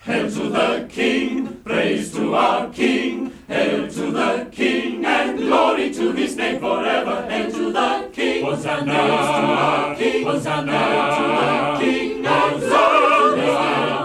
Hail to the King, praise to our King. Hail to the King, and glory to his name forever. Hail to the King, Hosanna, hail to our King, Hosanna, hail to the King, Hosanna.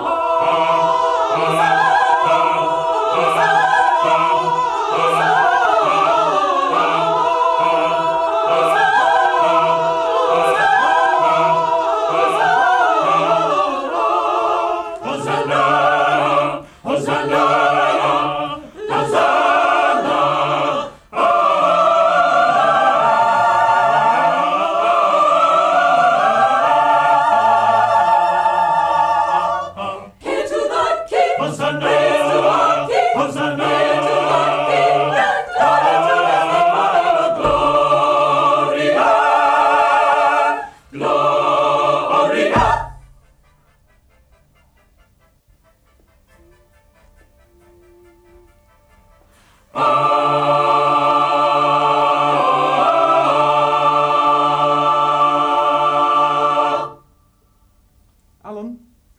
Alan?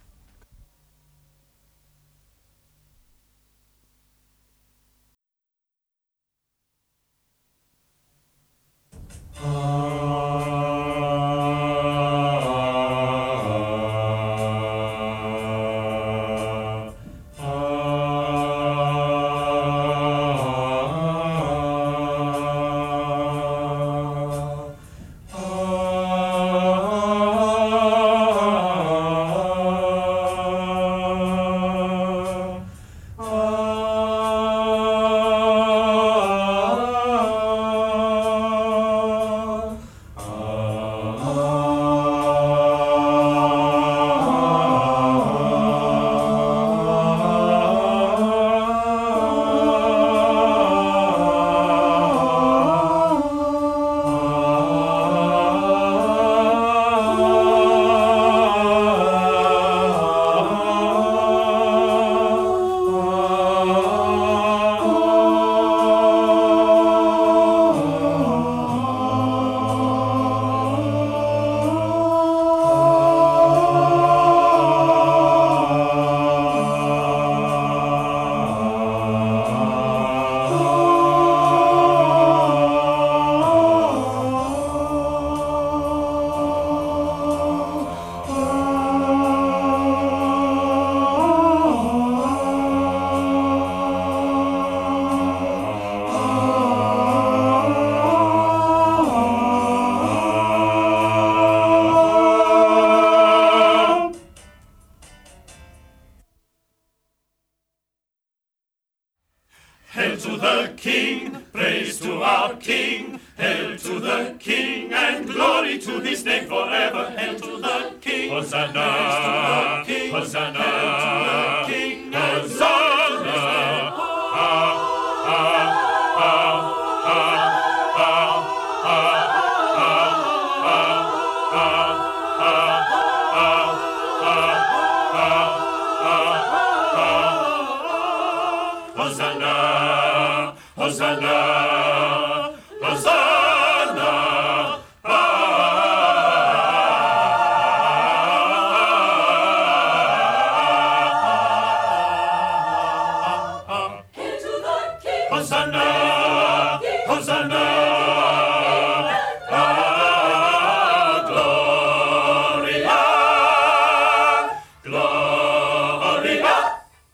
Hail to the King, praise to our King. Hail to the King, and glory to his name forever. Hail to the King, Hosanna, Hosanna, hail to the King, Hosanna. Hosanna, Hosanna, Hosanna. Hail to the King, Hosanna, Hosanna. Gloria, Gloria.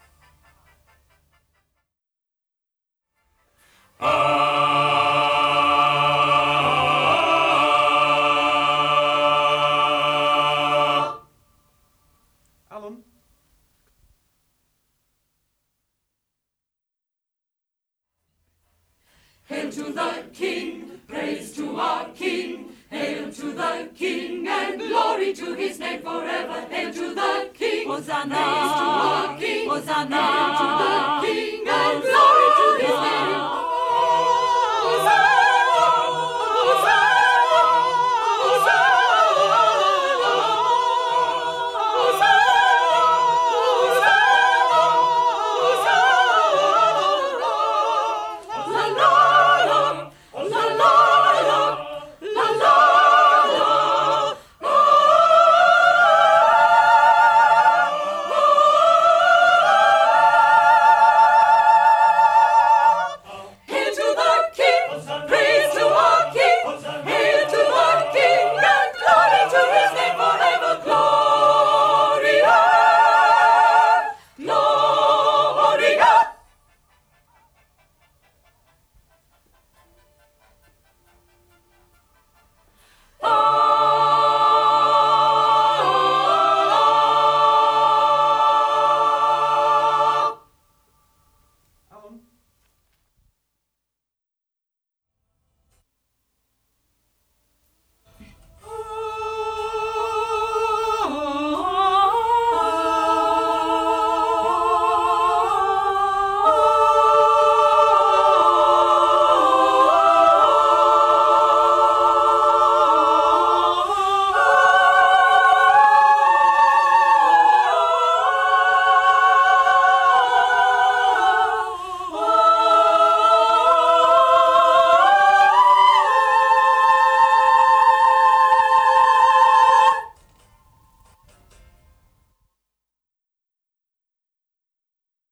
Alan? Hail to the King, praise to our King. Hail to the King, and glory to his name forever. Hail to the King, Hosanna, praise to our King. Hosanna. Hail to the